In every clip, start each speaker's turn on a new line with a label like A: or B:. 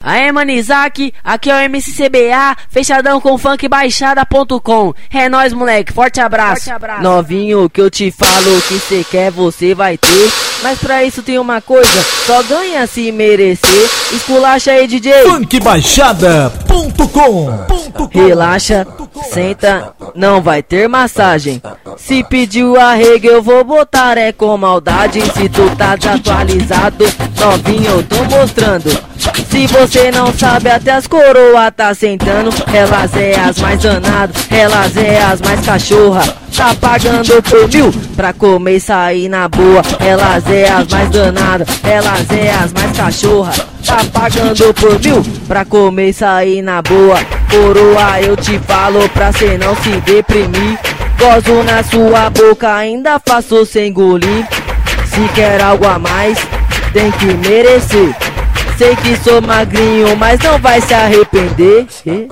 A: Aê, mano Isaac, aqui é o MCCBA, fechadão com funkbaixada.com. É nóis, moleque, forte abraço. Novinho, o que eu te falo, que cê quer, você vai ter. Mas pra isso tem uma coisa, só ganha se merecer. Esculacha aí, DJ.
B: funkbaixada.com.
A: Relaxa, senta, não vai ter massagem. Se pediu arrego eu vou botar é com maldade. Se tu tá desatualizado, novinho eu tô mostrando. Se você não sabe, até as coroa tá sentando. Elas é as mais danadas, elas é as mais cachorra. Tá pagando por 1000 pra comer e sair na boa. Elas é as mais danadas, elas é as mais cachorra. Tá pagando por 1000 pra comer e sair na boa. Coroa, eu te falo pra cê não se deprimir. Gozo na sua boca, ainda faço sem engolir. Se quer algo a mais, tem que merecer. Sei que sou magrinho, mas não vai se arrepender.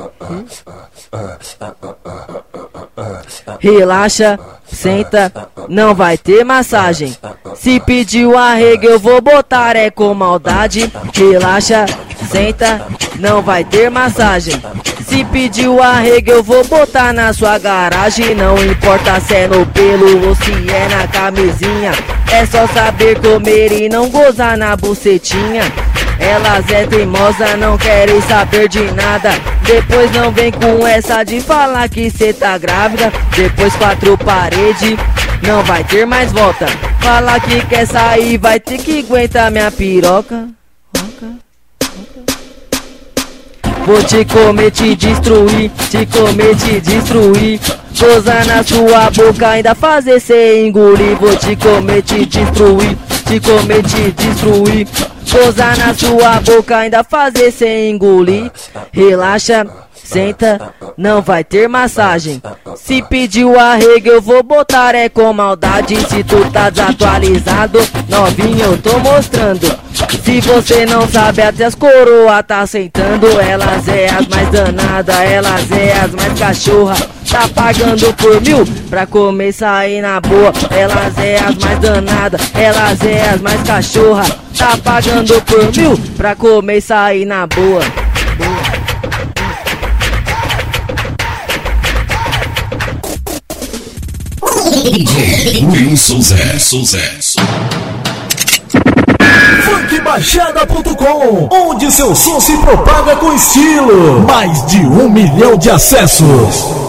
A: Relaxa, senta, não vai ter massagem. Se pediu arrego eu vou botar é com maldade. Relaxa, senta, não vai ter massagem. Se pediu arrego eu vou botar na sua garagem. Não importa se é no pelo ou se é na camisinha. É só saber comer e não gozar na bucetinha. Elas é teimosa, não querem saber de nada. Depois não vem com essa de falar que cê tá grávida. Depois 4 paredes, não vai ter mais volta. Fala que quer sair, vai ter que aguentar minha piroca. Vou te comer, te destruir, te comer, te destruir. Gozar na sua boca, ainda fazer cê engolir. Vou te comer, te destruir, te comer, te destruir. Gozar na sua boca, ainda fazer cê engolir. Relaxa, senta, não vai ter massagem. Se pediu arrego eu vou botar é com maldade. Se tu tá desatualizado, novinho eu tô mostrando. Se você não sabe, até as coroa tá sentando. Elas é as mais danadas, elas é as mais cachorra. Tá pagando por 1000 pra comer e sair na boa. Elas é as mais danadas, elas é as mais cachorra. Tá pagando por 1000 pra comer e sair na boa.
C: DJ Wilson Zé.
B: funkbaixada.com, onde seu som se propaga com estilo. Mais de 1 milhão de acessos.